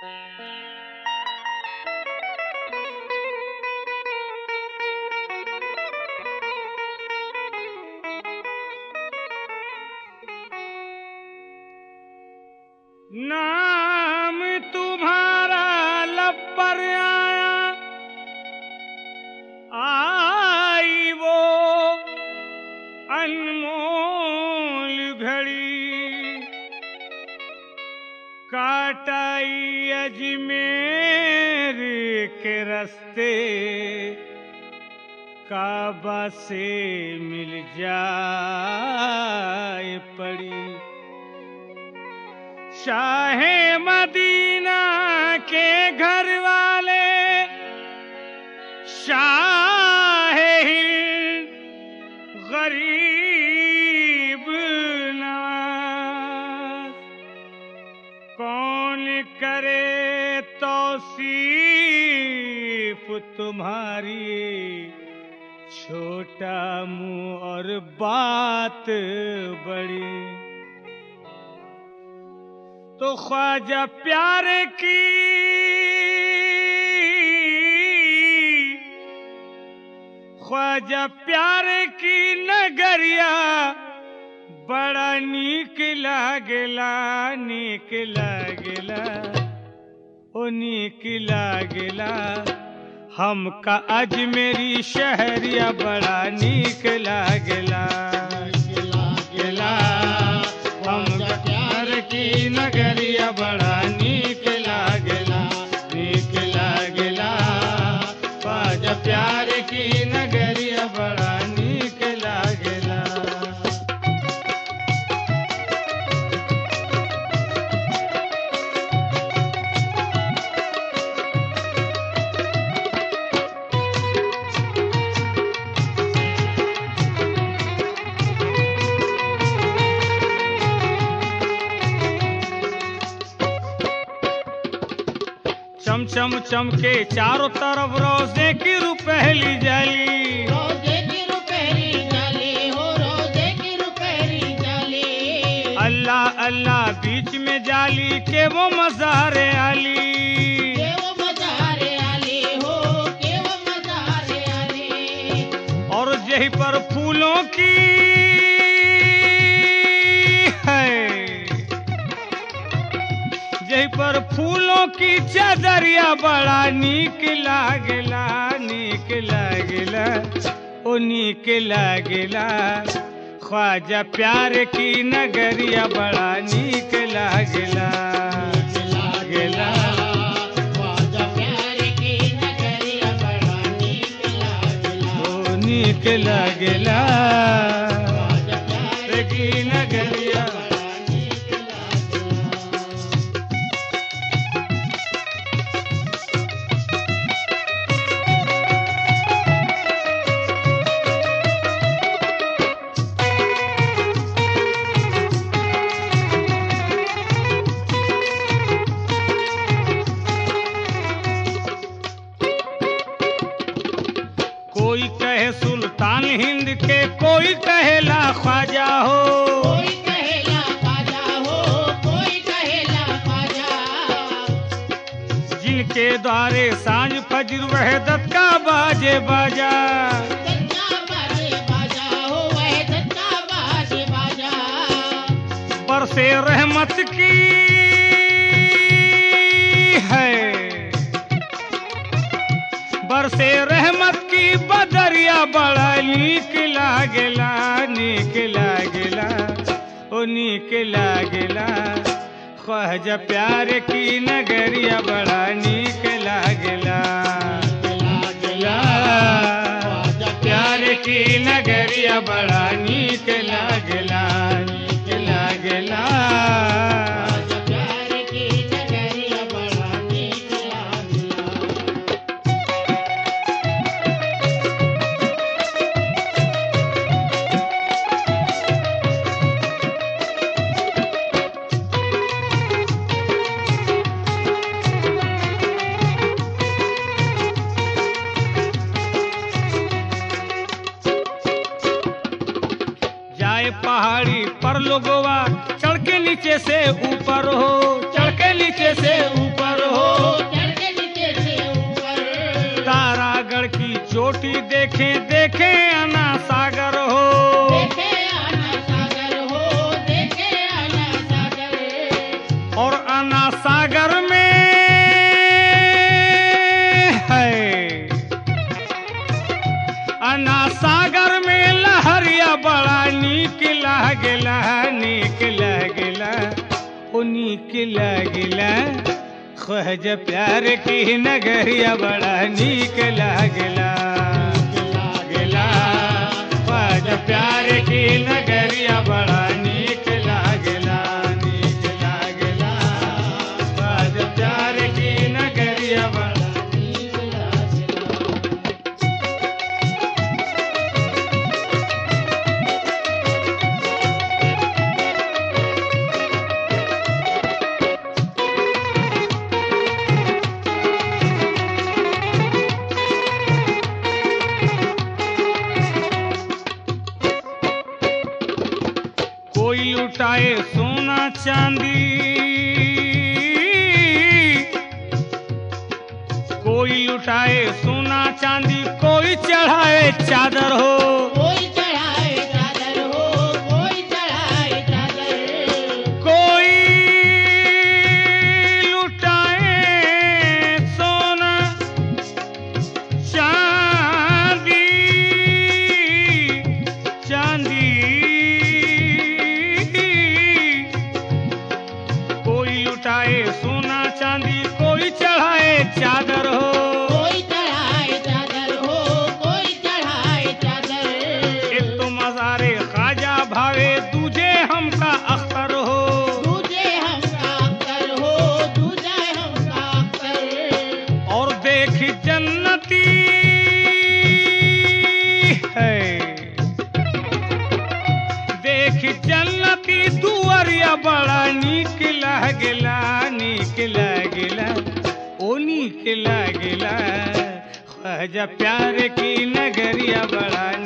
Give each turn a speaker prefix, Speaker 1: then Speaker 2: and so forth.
Speaker 1: नाम तुम्हारा लब पर आया, आई वो अनमोल घड़ी, काटाई अजमेर के रास्ते, काबा से मिल जाए पड़ी। शाहे मदीना के घर वाले, शाहे हिंद गरीब नवाज, कौन करे तौसीफ तुम्हारी, छोटा मुंह और बात बड़ी। तो ख्वाजा प्यारे की नगरिया, बड़ा नीक लागेला, नीक लागेला, ओ नीक लागेला। हमका अजमेरी शहरिया बड़ा नीक लागेला, हमका प्यार की नगरिया बड़ा नीक लागेला, नीक लागेला। ख्वाजा प्यार की नगरिया बड़ा नीक लागेला। चमचम चमके चारों तरफ रोजे की रुपहली जाली,
Speaker 2: रोजे की रुपहली जाली, हो रोजे की रुपहली जाली।
Speaker 1: अल्लाह अल्लाह बीच में जाली के वो मज़ारे आली,
Speaker 2: के वो मज़ारे आली, हो के वो मज़ारे आली।
Speaker 1: और यही पर फूलों की है, यही पर फूलों की चादरिया बड़ा नीक लागेला, नीक लागेला, ओ नीक लागेला। ख्वाजा प्यार की नगरिया बड़ा नीक लागेला, लागेला।
Speaker 2: ख्वाजा प्यार की नगरिया बड़ा नीक लागेला,
Speaker 1: ओ नीक लागेला।
Speaker 2: ख्वाजा प्यार
Speaker 1: की नगरिया
Speaker 2: बड़ा नीक
Speaker 1: कोई कहे सुल्तान हिंद के, कोई कहेला ख्वाजा हो,
Speaker 2: कोई कहेला ख्वाजा हो, कोई कहेला ख्वाजा।
Speaker 1: जिनके द्वारे सांझ फजर वहदत का बाजे बाजा,
Speaker 2: दत्ता बाजे बाजा हो, वह दत्ता बाजे बाजा।
Speaker 1: बरसे रहमत की है, बरसे रहमत की बदरिया बड़ा नीक लागेला, नीक लागेला, ओ नीक लागेला। ख्वाजा प्यार की नगरिया बड़ा नीक लागेला, लागेला। ख्वाजा प्यार की नगरिया बड़ा नीक लागेला, नीक लागेला।
Speaker 2: ख्वाजा प्यार की नगरिया बड़ा नीक लागेला।
Speaker 1: जाए पहाड़ी पर लोगवा, चढ़ के नीचे से ऊपर हो, चढ़ के नीचे से ऊपर हो। चोटी देखे देखे अना सागर हो,
Speaker 2: देखे आना सागर हो, देखे आना सागर।
Speaker 1: और अना सागर में है, अना सागर में लहरिया बड़ा नीक लागेला, नीक लागेला, ओ नीक लागेला। ख्वाजा प्यार की नगरिया बड़ा नीक लागेला, लागेला। ख्वाजा प्यार की नगरिया बड़ा नीक लागेला, नीक लागेला। ख्वाजा प्यार की नगरिया बड़ा
Speaker 2: नीक लागेला।
Speaker 1: कोई लुटाए सोना चांदी, कोई लुटाए सोना चांदी, कोई चढ़ाए चादर हो,
Speaker 2: कोई चढ़ाए चादर हो, कोई चढ़ाए चादर।
Speaker 1: कोई लुटाए सोना चांदी, चांदी। कोई लुटाए सोना चांदी, कोई चढ़ाए चादर हो,
Speaker 2: कोई चढ़ाए चादर हो, कोई चढ़ाए चादर।
Speaker 1: एक तो मज़ारे ख्वाजा भावे, दूजे हमका अख्तर हो,
Speaker 2: दूजे हमका अख्तर हो, दूजा हमका अख्तर।
Speaker 1: और देख जन्नती है, देख जन्नती दुआरिया बड़ा नीक लागेला, नीक लागेला, ओ नीक लागेला। ख्वाजा प्यार की नगरिया बड़ा